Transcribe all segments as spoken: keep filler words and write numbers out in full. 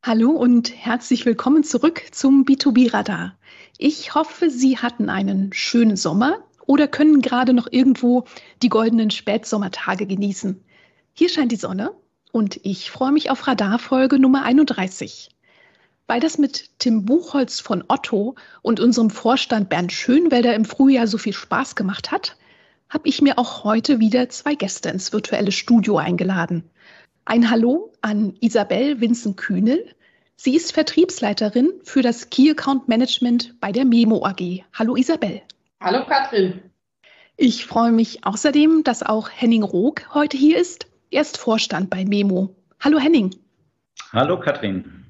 Hallo und herzlich willkommen zurück zum B zwei B Radar. Ich hoffe, Sie hatten einen schönen Sommer oder können gerade noch irgendwo die goldenen Spätsommertage genießen. Hier scheint die Sonne und ich freue mich auf Radarfolge Nummer einunddreißig. Weil das mit Tim Buchholz von Otto und unserem Vorstand Bernd Schönwelder im Frühjahr so viel Spaß gemacht hat, habe ich mir auch heute wieder zwei Gäste ins virtuelle Studio eingeladen. Ein Hallo an Isabel Winzen-Kühnel. Sie ist Vertriebsleiterin für das Key Account Management bei der Memo A G. Hallo Isabel. Hallo Katrin. Ich freue mich außerdem, dass auch Henning Rook heute hier ist. Er ist Vorstand bei Memo. Hallo Henning. Hallo Katrin.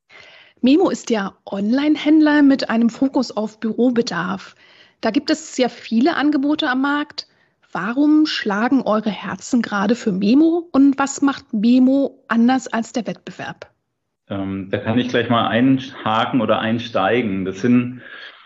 Memo ist ja Online-Händler mit einem Fokus auf Bürobedarf. Da gibt es sehr viele Angebote am Markt. Warum schlagen eure Herzen gerade für Memo und was macht Memo anders als der Wettbewerb? Ähm, da kann ich gleich mal einhaken oder einsteigen. Das sind,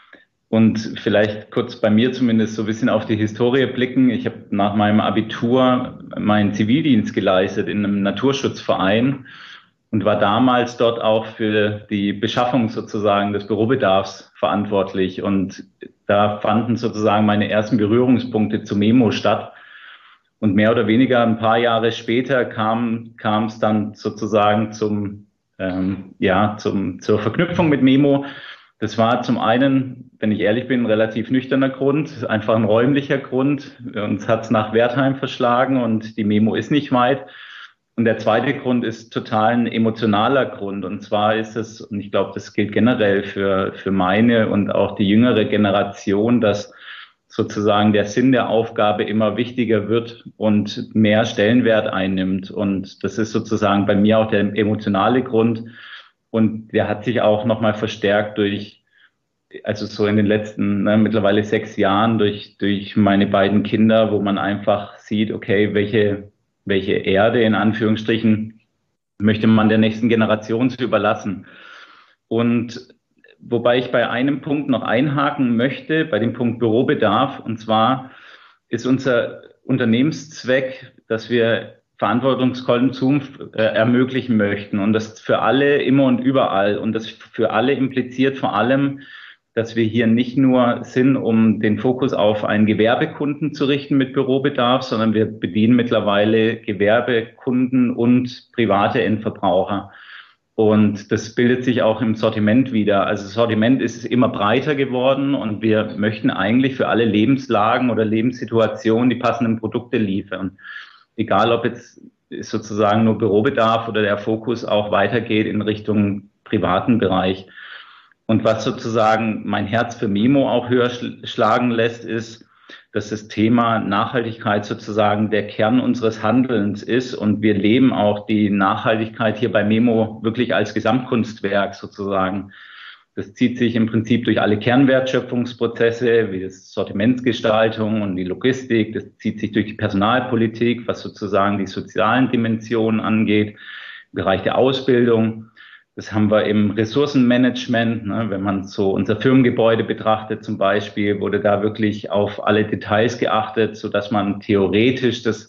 und vielleicht kurz bei mir zumindest so ein bisschen auf die Historie blicken. Ich habe nach meinem Abitur meinen Zivildienst geleistet in einem Naturschutzverein und war damals dort auch für die Beschaffung sozusagen des Bürobedarfs verantwortlich. Und da fanden sozusagen meine ersten Berührungspunkte zu Memo statt. Und mehr oder weniger ein paar Jahre später kam kam es dann sozusagen zum ähm, ja zum zur Verknüpfung mit Memo. Das war zum einen, wenn ich ehrlich bin, ein relativ nüchterner Grund, einfach ein räumlicher Grund. Uns hat es nach Wertheim verschlagen und die Memo ist nicht weit. Und der zweite Grund ist total ein emotionaler Grund. Und zwar ist es, und ich glaube, das gilt generell für für meine und auch die jüngere Generation, dass sozusagen der Sinn der Aufgabe immer wichtiger wird und mehr Stellenwert einnimmt. Und das ist sozusagen bei mir auch der emotionale Grund. Und der hat sich auch nochmal verstärkt durch, also so in den letzten ne, mittlerweile sechs Jahren durch, durch meine beiden Kinder, wo man einfach sieht, okay, welche, welche Erde in Anführungsstrichen möchte man der nächsten Generation zu überlassen. Und wobei ich bei einem Punkt noch einhaken möchte, bei dem Punkt Bürobedarf. Und zwar ist unser Unternehmenszweck, dass wir verantwortungsvollen Konsum äh, ermöglichen möchten. Und das für alle immer und überall. Und das für alle impliziert vor allem, dass wir hier nicht nur sind, um den Fokus auf einen Gewerbekunden zu richten mit Bürobedarf, sondern wir bedienen mittlerweile Gewerbekunden und private Endverbraucher. Und das bildet sich auch im Sortiment wieder. Also das Sortiment ist immer breiter geworden und wir möchten eigentlich für alle Lebenslagen oder Lebenssituationen die passenden Produkte liefern. Egal, ob jetzt sozusagen nur Bürobedarf oder der Fokus auch weitergeht in Richtung privaten Bereich. Und was sozusagen mein Herz für Memo auch höher schlagen lässt, ist, dass das Thema Nachhaltigkeit sozusagen der Kern unseres Handelns ist. Und wir leben auch die Nachhaltigkeit hier bei Memo wirklich als Gesamtkunstwerk sozusagen. Das zieht sich im Prinzip durch alle Kernwertschöpfungsprozesse, wie das Sortimentsgestaltung und die Logistik. Das zieht sich durch die Personalpolitik, was sozusagen die sozialen Dimensionen angeht, im Bereich der Ausbildung. Das haben wir im Ressourcenmanagement, ne, wenn man so unser Firmengebäude betrachtet zum Beispiel, wurde da wirklich auf alle Details geachtet, so dass man theoretisch das,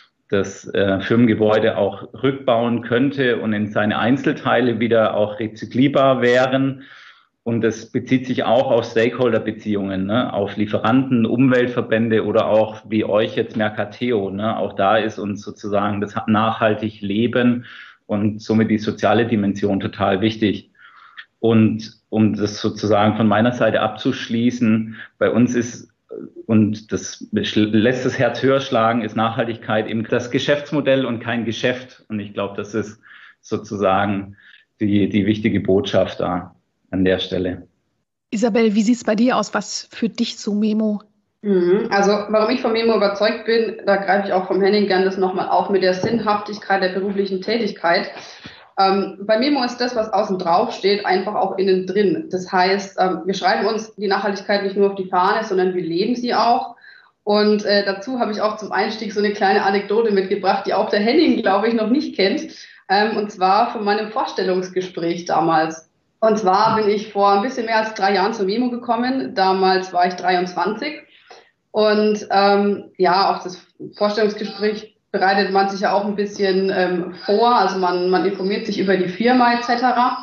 das äh, Firmengebäude auch rückbauen könnte und in seine Einzelteile wieder auch rezyklierbar wären. Und das bezieht sich auch auf Stakeholder-Beziehungen, ne, auf Lieferanten, Umweltverbände oder auch wie euch jetzt Mercateo. Ne, auch da ist uns sozusagen das nachhaltig Leben und somit die soziale Dimension total wichtig. Und um das sozusagen von meiner Seite abzuschließen, bei uns ist, und das lässt das Herz höher schlagen, ist Nachhaltigkeit eben das Geschäftsmodell und kein Geschäft. Und ich glaube, das ist sozusagen die, die wichtige Botschaft da an der Stelle. Isabel, wie sieht es bei dir aus? Was für dich so Memo? Also, warum ich von Memo überzeugt bin, da greife ich auch vom Henning gerne das nochmal auf mit der Sinnhaftigkeit der beruflichen Tätigkeit. Ähm, bei Memo ist das, was außen drauf steht, einfach auch innen drin. Das heißt, ähm, wir schreiben uns die Nachhaltigkeit nicht nur auf die Fahne, sondern wir leben sie auch. Und äh, dazu habe ich auch zum Einstieg so eine kleine Anekdote mitgebracht, die auch der Henning, glaube ich, noch nicht kennt. Ähm, und zwar von meinem Vorstellungsgespräch damals. Und zwar bin ich vor ein bisschen mehr als drei Jahren zur Memo gekommen. Damals war ich dreiundzwanzig. Und ähm, ja, auch das Vorstellungsgespräch bereitet man sich ja auch ein bisschen ähm, vor, also man, man informiert sich über die Firma et cetera.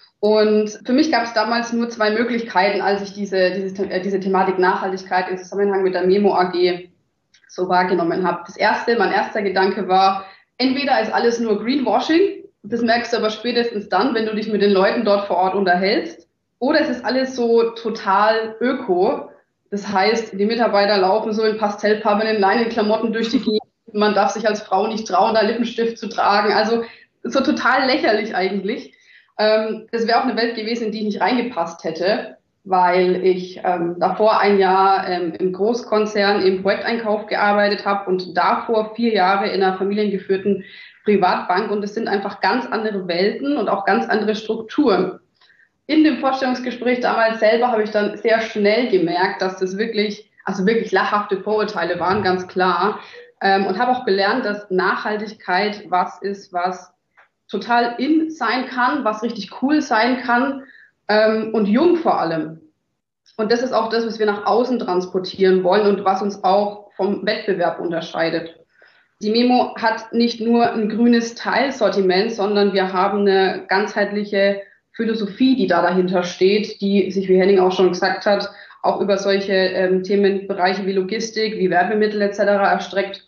Und für mich gab es damals nur zwei Möglichkeiten, als ich diese, diese, äh, diese Thematik Nachhaltigkeit im Zusammenhang mit der Memo A G so wahrgenommen habe. Das erste, mein erster Gedanke war, entweder ist alles nur Greenwashing, das merkst du aber spätestens dann, wenn du dich mit den Leuten dort vor Ort unterhältst, oder es ist alles so total öko. Das heißt, die Mitarbeiter laufen so in pastellfarbenen Leinenklamotten durch die Gegend, man darf sich als Frau nicht trauen, da Lippenstift zu tragen, also so total lächerlich eigentlich. Ähm, das wäre auch eine Welt gewesen, in die ich nicht reingepasst hätte, weil ich ähm, davor ein Jahr ähm, im Großkonzern im Projekteinkauf gearbeitet habe und davor vier Jahre in einer familiengeführten Privatbank, und es sind einfach ganz andere Welten und auch ganz andere Strukturen. In dem Vorstellungsgespräch damals selber habe ich dann sehr schnell gemerkt, dass das wirklich, also wirklich lachhafte Vorurteile waren, ganz klar, ähm, und habe auch gelernt, dass Nachhaltigkeit was ist, was total in sein kann, was richtig cool sein kann, ähm, und jung vor allem. Und das ist auch das, was wir nach außen transportieren wollen und was uns auch vom Wettbewerb unterscheidet. Die Memo hat nicht nur ein grünes Teilsortiment, sondern wir haben eine ganzheitliche Philosophie, die da dahinter steht, die sich, wie Henning auch schon gesagt hat, auch über solche ähm, Themenbereiche wie Logistik, wie Werbemittel et cetera erstreckt.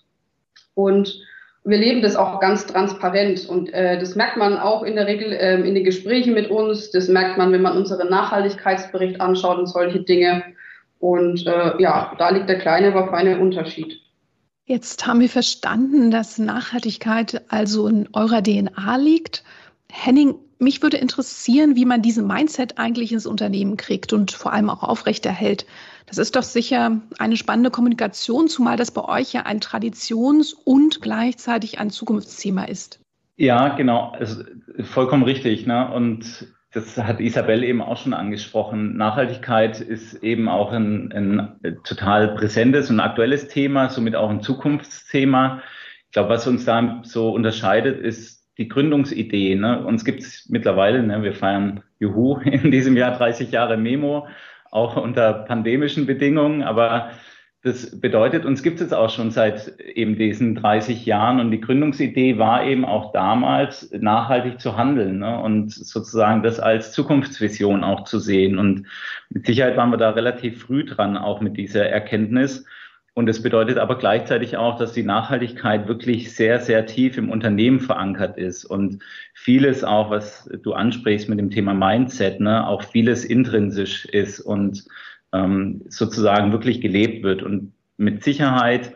Und wir leben das auch ganz transparent, und äh, das merkt man auch in der Regel äh, in den Gesprächen mit uns. Das merkt man, wenn man unseren Nachhaltigkeitsbericht anschaut und solche Dinge. Und äh, ja, da liegt der kleine, aber feine Unterschied. Jetzt haben wir verstanden, dass Nachhaltigkeit also in eurer D N A liegt. Henning, mich würde interessieren, wie man diesen Mindset eigentlich ins Unternehmen kriegt und vor allem auch aufrechterhält. Das ist doch sicher eine spannende Kommunikation, zumal das bei euch ja ein Traditions- und gleichzeitig ein Zukunftsthema ist. Ja, genau, also vollkommen richtig, ne? Und das hat Isabel eben auch schon angesprochen. Nachhaltigkeit ist eben auch ein, ein total präsentes und aktuelles Thema, somit auch ein Zukunftsthema. Ich glaube, was uns da so unterscheidet, ist die Gründungsidee. Ne? Uns gibt es mittlerweile, ne, wir feiern Juhu in diesem Jahr dreißig Jahre Memo, auch unter pandemischen Bedingungen, aber das bedeutet, uns gibt es auch schon seit eben diesen dreißig Jahren, und die Gründungsidee war eben auch damals, nachhaltig zu handeln, ne? Und sozusagen das als Zukunftsvision auch zu sehen. Und mit Sicherheit waren wir da relativ früh dran, auch mit dieser Erkenntnis. Und es bedeutet aber gleichzeitig auch, dass die Nachhaltigkeit wirklich sehr, sehr tief im Unternehmen verankert ist und vieles auch, was du ansprichst mit dem Thema Mindset, ne, auch vieles intrinsisch ist und ähm, sozusagen wirklich gelebt wird. Und mit Sicherheit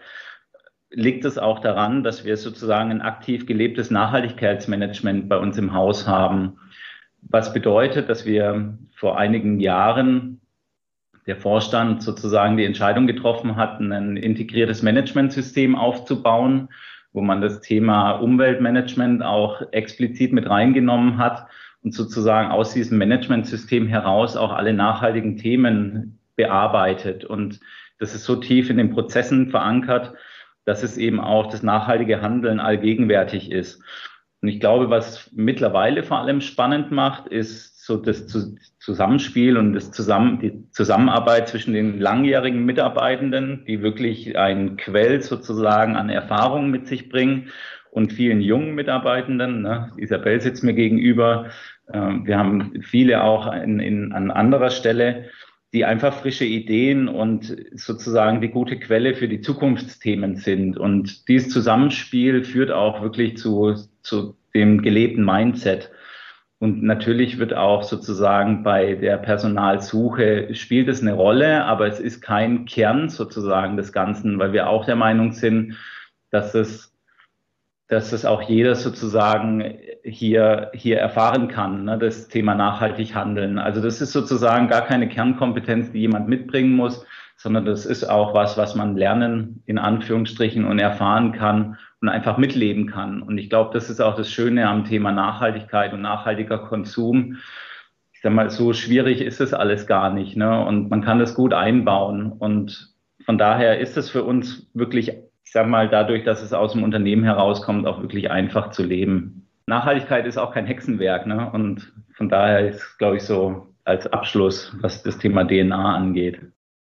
liegt es auch daran, dass wir sozusagen ein aktiv gelebtes Nachhaltigkeitsmanagement bei uns im Haus haben, was bedeutet, dass wir vor einigen Jahren der Vorstand sozusagen die Entscheidung getroffen hat, ein integriertes Managementsystem aufzubauen, wo man das Thema Umweltmanagement auch explizit mit reingenommen hat und sozusagen aus diesem Managementsystem heraus auch alle nachhaltigen Themen bearbeitet. Und das ist so tief in den Prozessen verankert, dass es eben auch das nachhaltige Handeln allgegenwärtig ist. Und ich glaube, was mittlerweile vor allem spannend macht, ist so das Zusammenspiel und das Zusammen, die Zusammenarbeit zwischen den langjährigen Mitarbeitenden, die wirklich einen Quell sozusagen an Erfahrungen mit sich bringen, und vielen jungen Mitarbeitenden. Ne? Isabel sitzt mir gegenüber. Wir haben viele auch in, in, an anderer Stelle, die einfach frische Ideen und sozusagen die gute Quelle für die Zukunftsthemen sind. Und dieses Zusammenspiel führt auch wirklich zu, zu dem gelebten Mindset. Und natürlich wird auch sozusagen bei der Personalsuche spielt es eine Rolle, aber es ist kein Kern sozusagen des Ganzen, weil wir auch der Meinung sind, dass es, dass es auch jeder sozusagen hier, hier erfahren kann, ne, das Thema nachhaltig handeln. Also das ist sozusagen gar keine Kernkompetenz, die jemand mitbringen muss, sondern das ist auch was, was man lernen, in Anführungsstrichen, und erfahren kann und einfach mitleben kann. Und ich glaube, das ist auch das Schöne am Thema Nachhaltigkeit und nachhaltiger Konsum. Ich sag mal, so schwierig ist es alles gar nicht, ne? Und man kann das gut einbauen. Und von daher ist es für uns wirklich, ich sag mal, dadurch, dass es aus dem Unternehmen herauskommt, auch wirklich einfach zu leben. Nachhaltigkeit ist auch kein Hexenwerk, ne? Und von daher ist, glaube ich, so als Abschluss, was das Thema D N A angeht.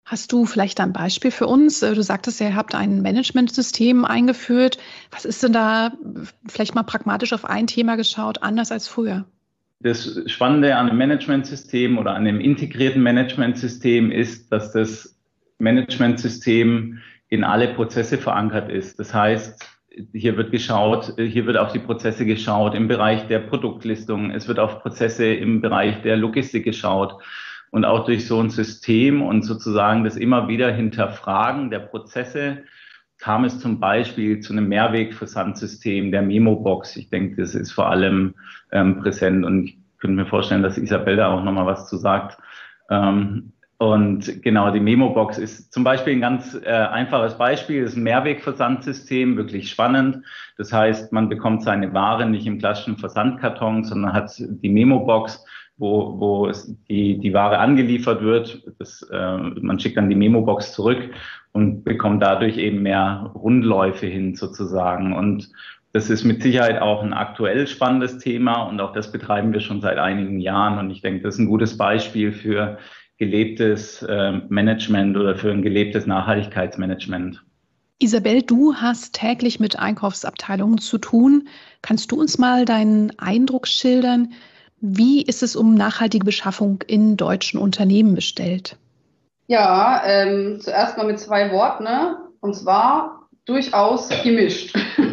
Hast du vielleicht ein Beispiel für uns? Du sagtest ja, ihr habt ein Managementsystem eingeführt. Was ist denn da vielleicht mal pragmatisch auf ein Thema geschaut, anders als früher? Das Spannende an einem Managementsystem oder an einem integrierten Managementsystem ist, dass das Managementsystem in alle Prozesse verankert ist. Das heißt, hier wird geschaut, hier wird auf die Prozesse geschaut im Bereich der Produktlistung. Es wird auf Prozesse im Bereich der Logistik geschaut. Und auch durch so ein System und sozusagen das immer wieder Hinterfragen der Prozesse kam es zum Beispiel zu einem Mehrwegversandsystem der Memo-Box. Ich denke, das ist vor allem ähm, präsent und ich könnte mir vorstellen, dass Isabel da auch nochmal was zu sagt. Ähm, und genau, die Memo-Box ist zum Beispiel ein ganz äh, einfaches Beispiel. Das ist ein Mehrwegversandsystem, wirklich spannend. Das heißt, man bekommt seine Ware nicht im klassischen Versandkarton, sondern hat die Memo-Box, wo, wo es die, die Ware angeliefert wird. Das, äh, man schickt dann die Memo-Box zurück und bekommt dadurch eben mehr Rundläufe hin sozusagen. Und das ist mit Sicherheit auch ein aktuell spannendes Thema und auch das betreiben wir schon seit einigen Jahren. Und ich denke, das ist ein gutes Beispiel für gelebtes äh, Management oder für ein gelebtes Nachhaltigkeitsmanagement. Isabel, du hast täglich mit Einkaufsabteilungen zu tun. Kannst du uns mal deinen Eindruck schildern? Wie ist es um nachhaltige Beschaffung in deutschen Unternehmen bestellt? Ja, ähm, zuerst mal mit zwei Worten, ne? Und zwar durchaus gemischt.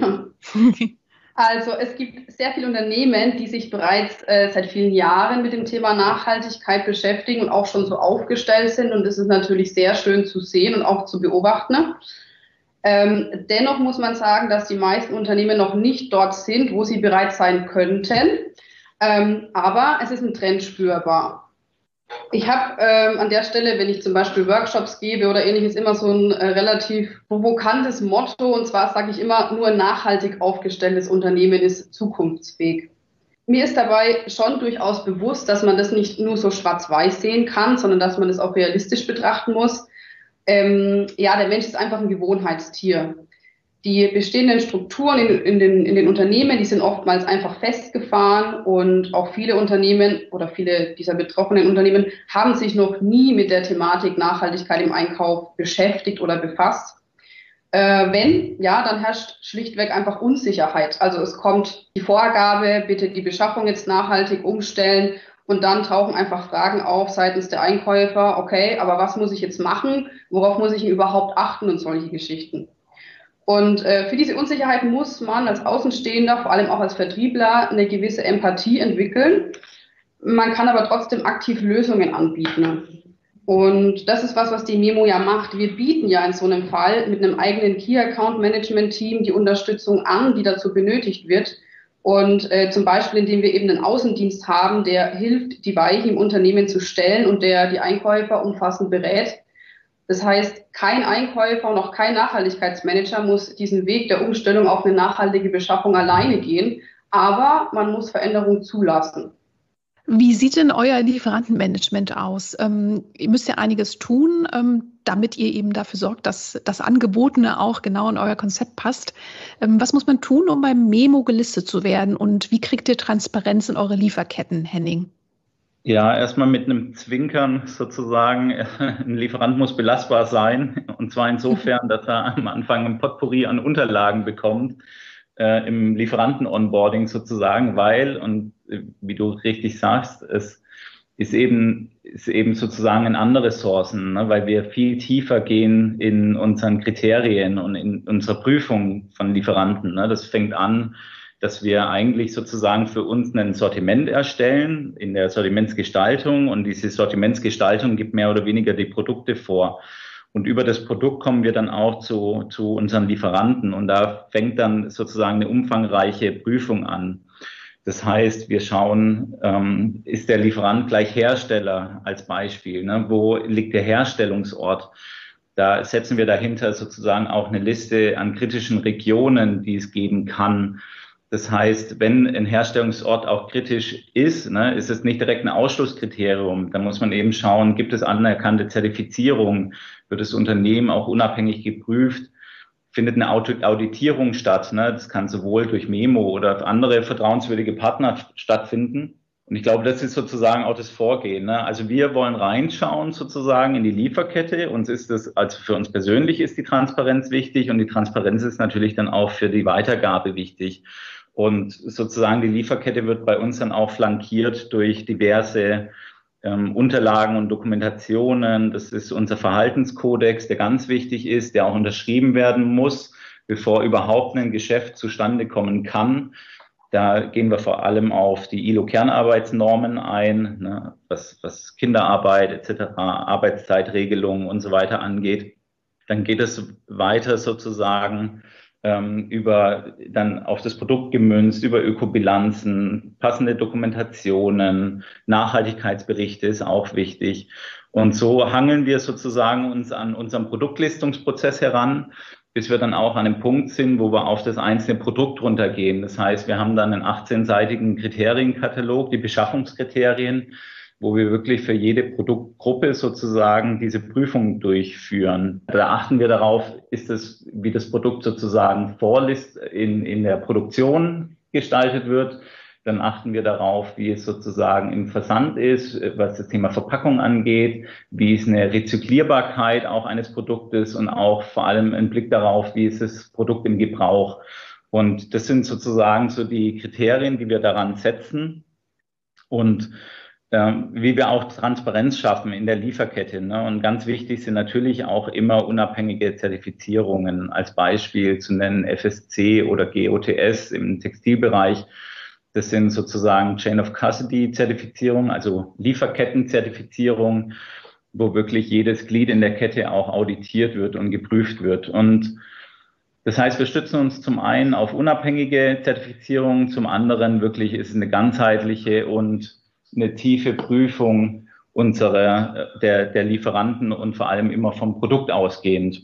Also es gibt sehr viele Unternehmen, die sich bereits äh, seit vielen Jahren mit dem Thema Nachhaltigkeit beschäftigen und auch schon so aufgestellt sind. Und das ist natürlich sehr schön zu sehen und auch zu beobachten. Ne? Ähm, dennoch muss man sagen, dass die meisten Unternehmen noch nicht dort sind, wo sie bereits sein könnten. Ähm, aber es ist ein Trend spürbar. Ich habe ähm, an der Stelle, wenn ich zum Beispiel Workshops gebe oder ähnliches, immer so ein äh, relativ provokantes Motto. Und zwar sage ich immer, nur ein nachhaltig aufgestelltes Unternehmen ist zukunftsfähig. Mir ist dabei schon durchaus bewusst, dass man das nicht nur so schwarz-weiß sehen kann, sondern dass man das auch realistisch betrachten muss. Ähm, ja, der Mensch ist einfach ein Gewohnheitstier. Die bestehenden Strukturen in, in, den, in den Unternehmen, die sind oftmals einfach festgefahren und auch viele Unternehmen oder viele dieser betroffenen Unternehmen haben sich noch nie mit der Thematik Nachhaltigkeit im Einkauf beschäftigt oder befasst. Äh, wenn, ja, dann herrscht schlichtweg einfach Unsicherheit. Also es kommt die Vorgabe, bitte die Beschaffung jetzt nachhaltig umstellen und dann tauchen einfach Fragen auf seitens der Einkäufer, okay, aber was muss ich jetzt machen? Worauf muss ich denn überhaupt achten und solche Geschichten? Und äh, für diese Unsicherheit muss man als Außenstehender, vor allem auch als Vertriebler, eine gewisse Empathie entwickeln. Man kann aber trotzdem aktiv Lösungen anbieten. Und das ist was, was die Memo ja macht. Wir bieten ja in so einem Fall mit einem eigenen Key Account Management Team die Unterstützung an, die dazu benötigt wird. Und äh, zum Beispiel, indem wir eben einen Außendienst haben, der hilft, die Weichen im Unternehmen zu stellen und der die Einkäufer umfassend berät. Das heißt, kein Einkäufer und auch kein Nachhaltigkeitsmanager muss diesen Weg der Umstellung auf eine nachhaltige Beschaffung alleine gehen, aber man muss Veränderungen zulassen. Wie sieht denn euer Lieferantenmanagement aus? Ähm, ihr müsst ja einiges tun, ähm, damit ihr eben dafür sorgt, dass das Angebotene auch genau in euer Konzept passt. Ähm, was muss man tun, um beim Memo gelistet zu werden? Und wie kriegt ihr Transparenz in eure Lieferketten, Henning? Ja, erstmal mit einem Zwinkern sozusagen. Ein Lieferant muss belastbar sein. Und zwar insofern, dass er am Anfang ein Potpourri an Unterlagen bekommt, äh, im Lieferanten-Onboarding sozusagen, weil, und äh, wie du richtig sagst, es ist eben, ist eben sozusagen in andere Sourcen, ne, weil wir viel tiefer gehen in unseren Kriterien und in unserer Prüfung von Lieferanten. Ne. Das fängt an, dass wir eigentlich sozusagen für uns ein Sortiment erstellen in der Sortimentsgestaltung und diese Sortimentsgestaltung gibt mehr oder weniger die Produkte vor. Und über das Produkt kommen wir dann auch zu, zu unseren Lieferanten und da fängt dann sozusagen eine umfangreiche Prüfung an. Das heißt, wir schauen, ähm, ist der Lieferant gleich Hersteller als Beispiel, ne? Wo liegt der Herstellungsort? Da setzen wir dahinter sozusagen auch eine Liste an kritischen Regionen, die es geben kann. Das heißt, wenn ein Herstellungsort auch kritisch ist, ne, ist es nicht direkt ein Ausschlusskriterium. Da muss man eben schauen, gibt es anerkannte Zertifizierung? Wird das Unternehmen auch unabhängig geprüft? Findet eine Auditierung statt? Ne? Das kann sowohl durch Memo oder andere vertrauenswürdige Partner stattfinden. Und ich glaube, das ist sozusagen auch das Vorgehen. Ne? Also wir wollen reinschauen sozusagen in die Lieferkette. Uns ist das, also für uns persönlich ist die Transparenz wichtig und die Transparenz ist natürlich dann auch für die Weitergabe wichtig. Und sozusagen die Lieferkette wird bei uns dann auch flankiert durch diverse ähm, Unterlagen und Dokumentationen. Das ist unser Verhaltenskodex, der ganz wichtig ist, der auch unterschrieben werden muss, bevor überhaupt ein Geschäft zustande kommen kann. Da gehen wir vor allem auf die I L O-Kernarbeitsnormen ein, ne, was, was Kinderarbeit et cetera, Arbeitszeitregelungen und so weiter angeht. Dann geht es weiter sozusagen ähm, über dann auf das Produkt gemünzt, über Ökobilanzen, passende Dokumentationen, Nachhaltigkeitsberichte ist auch wichtig. Und so hangeln wir sozusagen uns an unserem Produktlistungsprozess heran, bis wir dann auch an einem Punkt sind, wo wir auf das einzelne Produkt runtergehen. Das heißt, wir haben dann einen achtzehnseitigen Kriterienkatalog, die Beschaffungskriterien, wo wir wirklich für jede Produktgruppe sozusagen diese Prüfung durchführen. Da achten wir darauf, ist es, wie das Produkt sozusagen vorlist in, in der Produktion gestaltet wird. Dann achten wir darauf, wie es sozusagen im Versand ist, was das Thema Verpackung angeht, wie ist eine Rezyklierbarkeit auch eines Produktes und auch vor allem ein Blick darauf, wie ist das Produkt im Gebrauch. Und das sind sozusagen so die Kriterien, die wir daran setzen und ähm, wie wir auch Transparenz schaffen in der Lieferkette. Ne? Und ganz wichtig sind natürlich auch immer unabhängige Zertifizierungen, als Beispiel zu nennen F S C oder G O T S im Textilbereich. Das sind sozusagen Chain of Custody Zertifizierung, also Lieferketten-Zertifizierung, wo wirklich jedes Glied in der Kette auch auditiert wird und geprüft wird. Und das heißt, wir stützen uns zum einen auf unabhängige Zertifizierung, zum anderen wirklich ist es eine ganzheitliche und eine tiefe Prüfung unserer, der, der Lieferanten und vor allem immer vom Produkt ausgehend.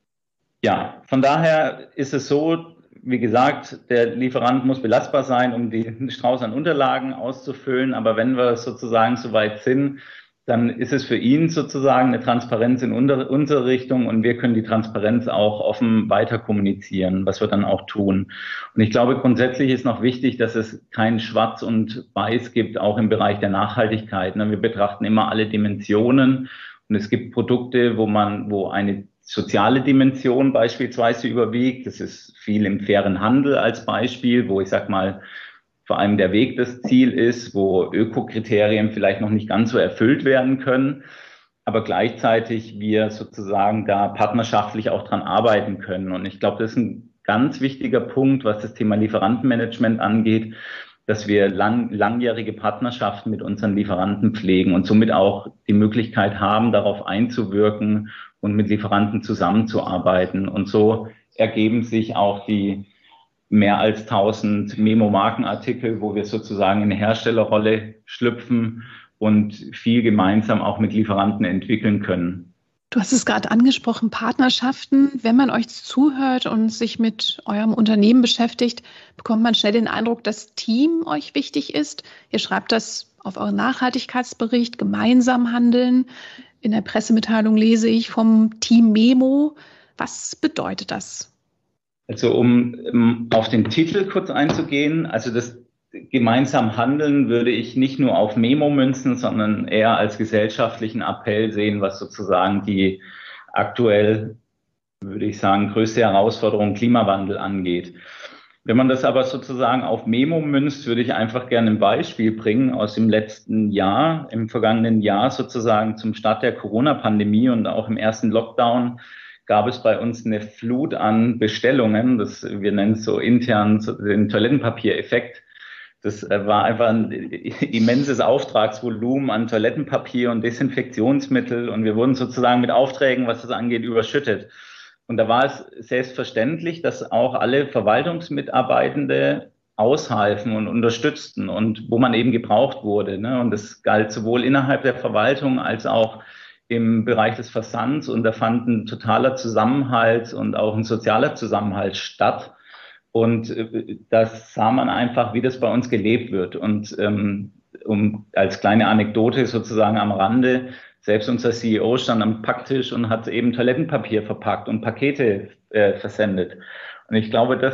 Ja, von daher ist es so, wie gesagt, der Lieferant muss belastbar sein, um den Strauß an Unterlagen auszufüllen. Aber wenn wir sozusagen soweit sind, dann ist es für ihn sozusagen eine Transparenz in unsere Richtung und wir können die Transparenz auch offen weiter kommunizieren, was wir dann auch tun. Und ich glaube, grundsätzlich ist noch wichtig, dass es kein Schwarz und Weiß gibt, auch im Bereich der Nachhaltigkeit. Wir betrachten immer alle Dimensionen und es gibt Produkte, wo man, wo eine soziale Dimension beispielsweise überwiegt. Das ist viel im fairen Handel als Beispiel, wo ich sag mal, vor allem der Weg das Ziel ist, wo Ökokriterien vielleicht noch nicht ganz so erfüllt werden können, aber gleichzeitig wir sozusagen da partnerschaftlich auch dran arbeiten können. Und ich glaube, das ist ein ganz wichtiger Punkt, was das Thema Lieferantenmanagement angeht, dass wir lang, langjährige Partnerschaften mit unseren Lieferanten pflegen und somit auch die Möglichkeit haben, darauf einzuwirken und mit Lieferanten zusammenzuarbeiten. Und so ergeben sich auch die mehr als tausend Memo-Markenartikel, wo wir sozusagen in eine Herstellerrolle schlüpfen und viel gemeinsam auch mit Lieferanten entwickeln können. Du hast es gerade angesprochen, Partnerschaften. Wenn man euch zuhört und sich mit eurem Unternehmen beschäftigt, bekommt man schnell den Eindruck, dass Team euch wichtig ist. Ihr schreibt das auf euren Nachhaltigkeitsbericht, gemeinsam handeln. In der Pressemitteilung lese ich vom Team Memo. Was bedeutet das? Also um, um auf den Titel kurz einzugehen, also das gemeinsam Handeln würde ich nicht nur auf Memo münzen, sondern eher als gesellschaftlichen Appell sehen, was sozusagen die aktuell, würde ich sagen, größte Herausforderung Klimawandel angeht. Wenn man das aber sozusagen auf Memo münzt, würde ich einfach gerne ein Beispiel bringen aus dem letzten Jahr, im vergangenen Jahr sozusagen zum Start der Corona-Pandemie und auch im ersten Lockdown gab es bei uns eine Flut an Bestellungen. Das, wir nennen es so intern den Toilettenpapiereffekt. Das war einfach ein immenses Auftragsvolumen an Toilettenpapier und Desinfektionsmittel und wir wurden sozusagen mit Aufträgen, was das angeht, überschüttet. Und da war es selbstverständlich, dass auch alle Verwaltungsmitarbeitende aushalfen und unterstützten und wo man eben gebraucht wurde. Und das galt sowohl innerhalb der Verwaltung als auch im Bereich des Versands und da fand ein totaler Zusammenhalt und auch ein sozialer Zusammenhalt statt. Und das sah man einfach, wie das bei uns gelebt wird. Und ähm, um als kleine Anekdote sozusagen am Rande, selbst unser C E O stand am Packtisch und hat eben Toilettenpapier verpackt und Pakete äh, versendet. Und ich glaube, das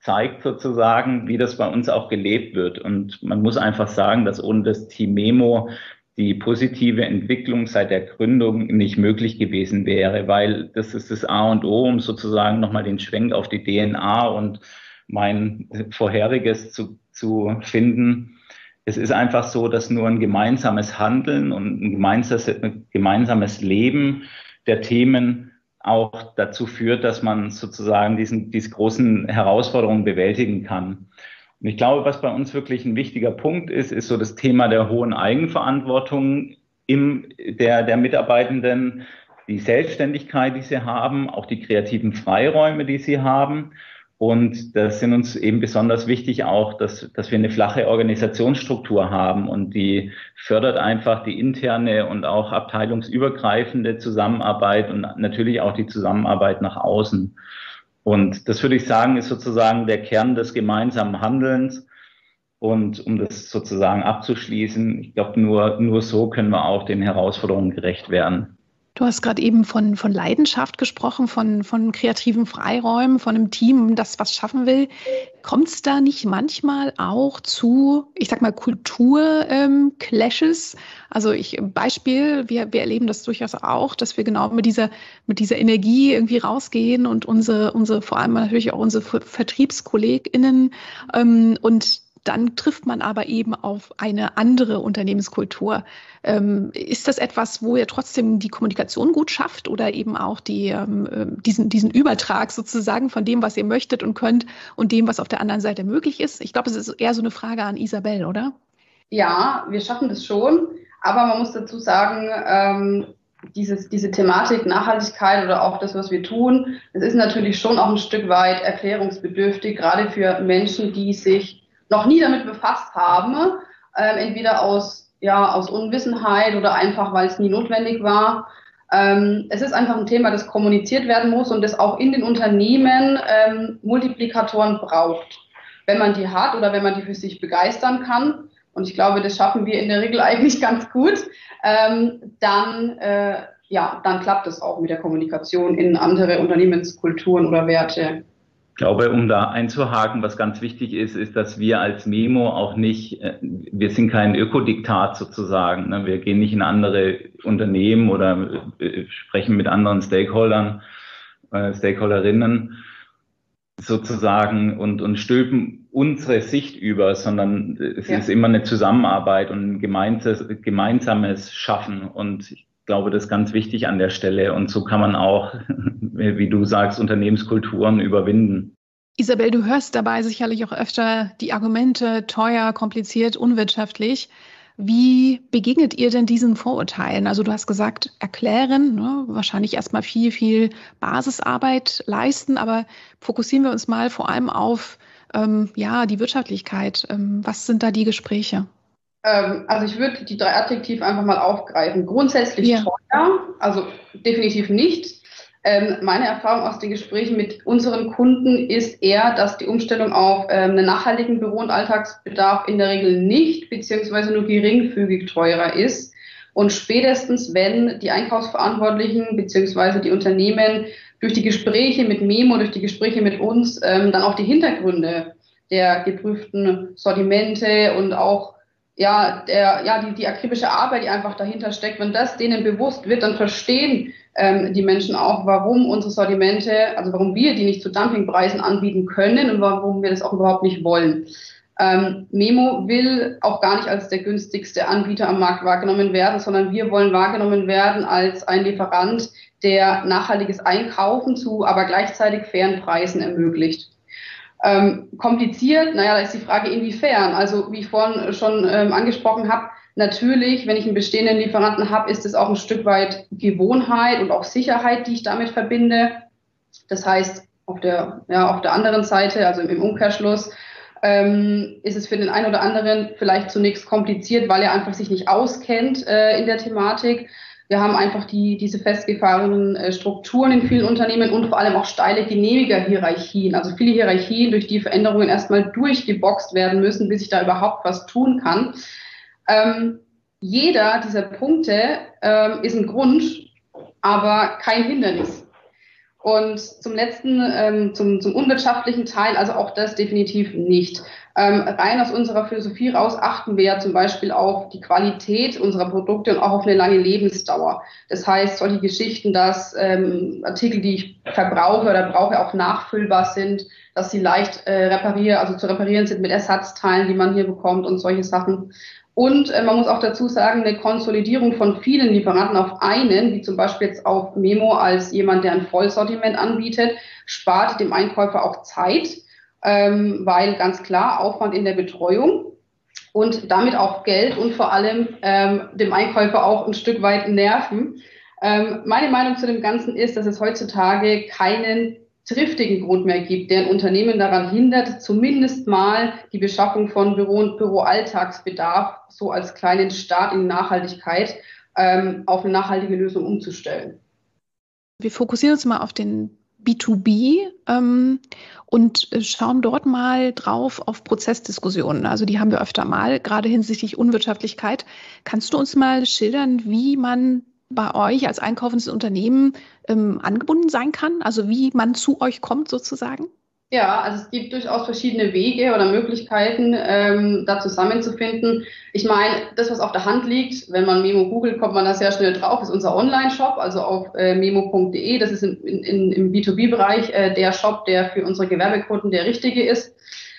zeigt sozusagen, wie das bei uns auch gelebt wird. Und man muss einfach sagen, dass ohne das Team Memo die positive Entwicklung seit der Gründung nicht möglich gewesen wäre, weil das ist das A und O, um sozusagen nochmal den Schwenk auf die D N A und mein vorheriges zu, zu finden. Es ist einfach so, dass nur ein gemeinsames Handeln und ein gemeinsames, gemeinsames Leben der Themen auch dazu führt, dass man sozusagen diesen, diese großen Herausforderungen bewältigen kann. Und ich glaube, was bei uns wirklich ein wichtiger Punkt ist, ist so das Thema der hohen Eigenverantwortung im, der, der Mitarbeitenden, die Selbstständigkeit, die sie haben, auch die kreativen Freiräume, die sie haben. Und das sind uns eben besonders wichtig auch, dass, dass wir eine flache Organisationsstruktur haben und die fördert einfach die interne und auch abteilungsübergreifende Zusammenarbeit und natürlich auch die Zusammenarbeit nach außen. Und das würde ich sagen, ist sozusagen der Kern des gemeinsamen Handelns. Und um das sozusagen abzuschließen, ich glaube, nur, nur so können wir auch den Herausforderungen gerecht werden. Du hast gerade eben von, von Leidenschaft gesprochen, von, von kreativen Freiräumen, von einem Team, das was schaffen will. Kommt es da nicht manchmal auch zu, ich sag mal, Kultur-Clashes? Ähm, also ich, Beispiel, wir, wir erleben das durchaus auch, dass wir genau mit dieser, mit dieser Energie irgendwie rausgehen und unsere, unsere, vor allem natürlich auch unsere VertriebskollegInnen ähm, und dann trifft man aber eben auf eine andere Unternehmenskultur. Ähm, ist das etwas, wo ihr trotzdem die Kommunikation gut schafft oder eben auch die, ähm, diesen, diesen Übertrag sozusagen von dem, was ihr möchtet und könnt und dem, was auf der anderen Seite möglich ist? Ich glaube, es ist eher so eine Frage an Isabel, oder? Ja, wir schaffen das schon, aber man muss dazu sagen, ähm, dieses, diese Thematik Nachhaltigkeit oder auch das, was wir tun, das ist natürlich schon auch ein Stück weit erklärungsbedürftig, gerade für Menschen, die sich noch nie damit befasst haben, äh, entweder aus, ja, aus Unwissenheit oder einfach, weil es nie notwendig war. Ähm, es ist einfach ein Thema, das kommuniziert werden muss und das auch in den Unternehmen ähm, Multiplikatoren braucht, wenn man die hat oder wenn man die für sich begeistern kann. Und ich glaube, das schaffen wir in der Regel eigentlich ganz gut. Ähm, dann, äh, ja, dann klappt es auch mit der Kommunikation in andere Unternehmenskulturen oder Werte. Ich glaube, um da einzuhaken, was ganz wichtig ist, ist, dass wir als Memo auch nicht, wir sind kein Ökodiktat sozusagen. Wir gehen nicht in andere Unternehmen oder sprechen mit anderen Stakeholdern, Stakeholderinnen sozusagen und, und stülpen unsere Sicht über, sondern es ja. ist immer eine Zusammenarbeit und ein gemeinsames, gemeinsames Schaffen. Und ich glaube, das ist ganz wichtig an der Stelle. Und so kann man auch, wie du sagst, Unternehmenskulturen überwinden. Isabel, du hörst dabei sicherlich auch öfter die Argumente teuer, kompliziert, unwirtschaftlich. Wie begegnet ihr denn diesen Vorurteilen? Also du hast gesagt, erklären, ne? Wahrscheinlich erstmal viel, viel Basisarbeit leisten, aber fokussieren wir uns mal vor allem auf ähm, ja, die Wirtschaftlichkeit. Ähm, was sind da die Gespräche? Ähm, also ich würde die drei Adjektive einfach mal aufgreifen. Grundsätzlich ja. teuer, also definitiv nicht. Ähm, meine Erfahrung aus den Gesprächen mit unseren Kunden ist eher, dass die Umstellung auf ähm, einen nachhaltigen Büro- und Alltagsbedarf in der Regel nicht beziehungsweise nur geringfügig teurer ist. Und spätestens, wenn die Einkaufsverantwortlichen beziehungsweise die Unternehmen durch die Gespräche mit Memo, durch die Gespräche mit uns ähm, dann auch die Hintergründe der geprüften Sortimente und auch ja, der, ja, die, die akribische Arbeit, die einfach dahinter steckt, wenn das denen bewusst wird, dann verstehen ähm, die Menschen auch, warum unsere Sortimente, also warum wir die nicht zu Dumpingpreisen anbieten können und warum wir das auch überhaupt nicht wollen. Ähm, Memo will auch gar nicht als der günstigste Anbieter am Markt wahrgenommen werden, sondern wir wollen wahrgenommen werden als ein Lieferant, der nachhaltiges Einkaufen zu, aber gleichzeitig fairen Preisen ermöglicht. Ähm, kompliziert, naja, da ist die Frage, inwiefern. Also wie ich vorhin schon ähm, angesprochen habe, natürlich, wenn ich einen bestehenden Lieferanten habe, ist es auch ein Stück weit Gewohnheit und auch Sicherheit, die ich damit verbinde. Das heißt, auf der, ja, auf der anderen Seite, also im Umkehrschluss, ähm, ist es für den einen oder anderen vielleicht zunächst kompliziert, weil er einfach sich nicht auskennt äh, in der Thematik. Wir haben einfach die, diese festgefahrenen äh, Strukturen in vielen Unternehmen und vor allem auch steile Genehmigerhierarchien. Also viele Hierarchien, durch die Veränderungen erstmal durchgeboxt werden müssen, bis ich da überhaupt was tun kann. Ähm, jeder dieser Punkte ähm, ist ein Grund, aber kein Hindernis. Und zum letzten, ähm, zum, zum unwirtschaftlichen Teil, also auch das definitiv nicht. Ähm, rein aus unserer Philosophie raus achten wir ja zum Beispiel auf die Qualität unserer Produkte und auch auf eine lange Lebensdauer. Das heißt, solche Geschichten, dass ähm, Artikel, die ich verbrauche oder brauche, auch nachfüllbar sind, dass sie leicht äh, reparieren, also zu reparieren sind mit Ersatzteilen, die man hier bekommt und solche Sachen. Und äh, man muss auch dazu sagen, eine Konsolidierung von vielen Lieferanten auf einen, wie zum Beispiel jetzt auf Memo als jemand, der ein Vollsortiment anbietet, spart dem Einkäufer auch Zeit, ähm, weil ganz klar Aufwand in der Betreuung und damit auch Geld und vor allem ähm, dem Einkäufer auch ein Stück weit Nerven. Ähm, meine Meinung zu dem Ganzen ist, dass es heutzutage keinen triftigen Grund mehr gibt, der ein Unternehmen daran hindert, zumindest mal die Beschaffung von Büro- und Büroalltagsbedarf so als kleinen Start in Nachhaltigkeit ähm, auf eine nachhaltige Lösung umzustellen. Wir fokussieren uns mal auf den B zwei B ähm, und schauen dort mal drauf auf Prozessdiskussionen. Also die haben wir öfter mal, gerade hinsichtlich Unwirtschaftlichkeit. Kannst du uns mal schildern, wie man bei euch als einkaufendes Unternehmen ähm, angebunden sein kann? Also wie man zu euch kommt sozusagen? Ja, also es gibt durchaus verschiedene Wege oder Möglichkeiten, ähm, da zusammenzufinden. Ich meine, das, was auf der Hand liegt, wenn man Memo googelt, kommt man da sehr schnell drauf, ist unser Online-Shop, also auf äh, memo punkt de. Das ist in, in, im B zwei B-Bereich äh, der Shop, der für unsere Gewerbekunden der richtige ist.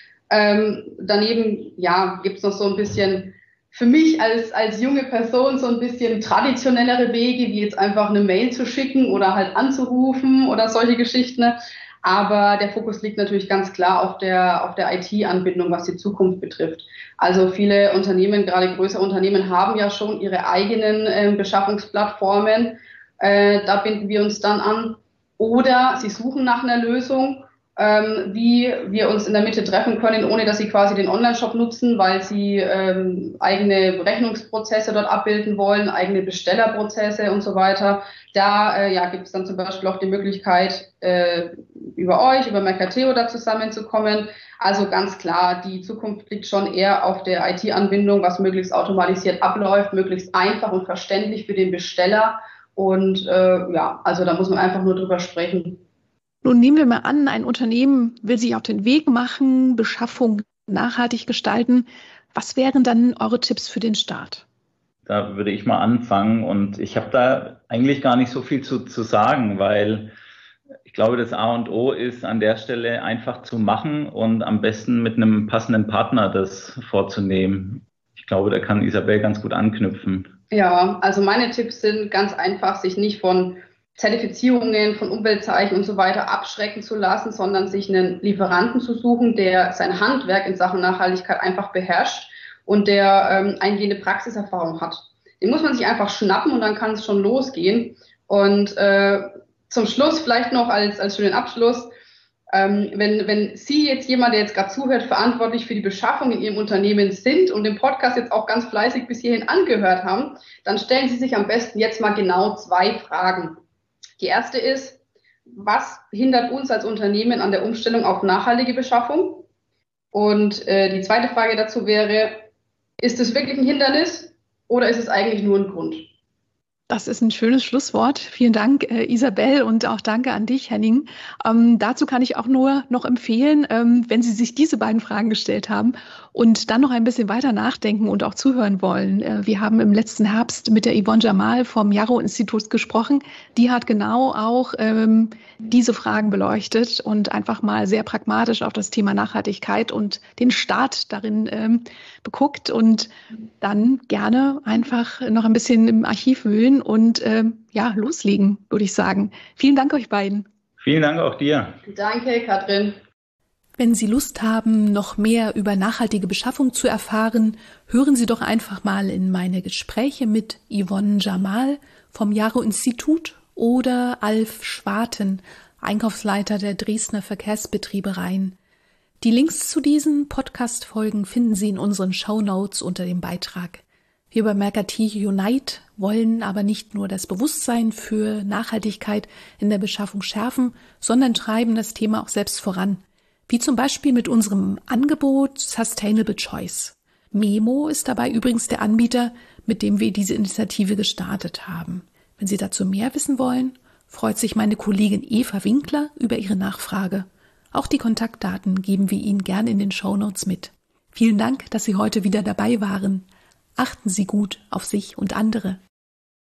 Ähm, daneben, ja, gibt's noch so ein bisschen für mich als, als junge Person so ein bisschen traditionellere Wege, wie jetzt einfach eine Mail zu schicken oder halt anzurufen oder solche Geschichten. Aber der Fokus liegt natürlich ganz klar auf der, auf der I T-Anbindung, was die Zukunft betrifft. Also viele Unternehmen, gerade größere Unternehmen, haben ja schon ihre eigenen äh, Beschaffungsplattformen. Äh, da binden wir uns dann an. Oder sie suchen nach einer Lösung, ähm, wie wir uns in der Mitte treffen können, ohne dass sie quasi den Online-Shop nutzen, weil sie ähm, eigene Rechnungsprozesse dort abbilden wollen, eigene Bestellerprozesse und so weiter. Da äh, ja, gibt es dann zum Beispiel auch die Möglichkeit, äh, über euch, über Mercateo da zusammenzukommen. Also ganz klar, die Zukunft liegt schon eher auf der I T-Anbindung, was möglichst automatisiert abläuft, möglichst einfach und verständlich für den Besteller. Und äh, ja, also da muss man einfach nur drüber sprechen. Nun nehmen wir mal an, ein Unternehmen will sich auf den Weg machen, Beschaffung nachhaltig gestalten. Was wären dann eure Tipps für den Start? Da würde ich mal anfangen und ich habe da eigentlich gar nicht so viel zu, zu sagen, weil ich glaube, das A und O ist an der Stelle einfach zu machen und am besten mit einem passenden Partner das vorzunehmen. Ich glaube, da kann Isabel ganz gut anknüpfen. Ja, also meine Tipps sind ganz einfach, sich nicht von Zertifizierungen, von Umweltzeichen und so weiter abschrecken zu lassen, sondern sich einen Lieferanten zu suchen, der sein Handwerk in Sachen Nachhaltigkeit einfach beherrscht und der ähm, eingehende Praxiserfahrung hat. Den muss man sich einfach schnappen und dann kann es schon losgehen. Und äh, zum Schluss vielleicht noch als, als schönen Abschluss, ähm, wenn, wenn Sie jetzt jemand, der jetzt gerade zuhört, verantwortlich für die Beschaffung in Ihrem Unternehmen sind und den Podcast jetzt auch ganz fleißig bis hierhin angehört haben, dann stellen Sie sich am besten jetzt mal genau zwei Fragen. Die erste ist, was hindert uns als Unternehmen an der Umstellung auf nachhaltige Beschaffung? Und äh, die zweite Frage dazu wäre, ist es wirklich ein Hindernis oder ist es eigentlich nur ein Grund? Das ist ein schönes Schlusswort. Vielen Dank, äh, Isabel, und auch danke an dich, Henning. Ähm, dazu kann ich auch nur noch empfehlen, ähm, wenn Sie sich diese beiden Fragen gestellt haben und dann noch ein bisschen weiter nachdenken und auch zuhören wollen. Äh, wir haben im letzten Herbst mit der Yvonne Jamal vom Yarrow-Institut gesprochen. Die hat genau auch ähm, diese Fragen beleuchtet und einfach mal sehr pragmatisch auf das Thema Nachhaltigkeit und den Start darin ähm, beguckt und dann gerne einfach noch ein bisschen im Archiv wühlen und ähm, ja, loslegen, würde ich sagen. Vielen Dank euch beiden. Vielen Dank auch dir. Danke, Katrin. Wenn Sie Lust haben, noch mehr über nachhaltige Beschaffung zu erfahren, hören Sie doch einfach mal in meine Gespräche mit Yvonne Jamal vom Yarrow-Institut oder Alf Schwarten, Einkaufsleiter der Dresdner Verkehrsbetriebe, rein. Die Links zu diesen Podcast-Folgen finden Sie in unseren Shownotes unter dem Beitrag. Wir bei Mercateo Unite wollen aber nicht nur das Bewusstsein für Nachhaltigkeit in der Beschaffung schärfen, sondern treiben das Thema auch selbst voran. Wie zum Beispiel mit unserem Angebot Sustainable Choice. Memo ist dabei übrigens der Anbieter, mit dem wir diese Initiative gestartet haben. Wenn Sie dazu mehr wissen wollen, freut sich meine Kollegin Eva Winkler über Ihre Nachfrage. Auch die Kontaktdaten geben wir Ihnen gern in den Shownotes mit. Vielen Dank, dass Sie heute wieder dabei waren. Achten Sie gut auf sich und andere.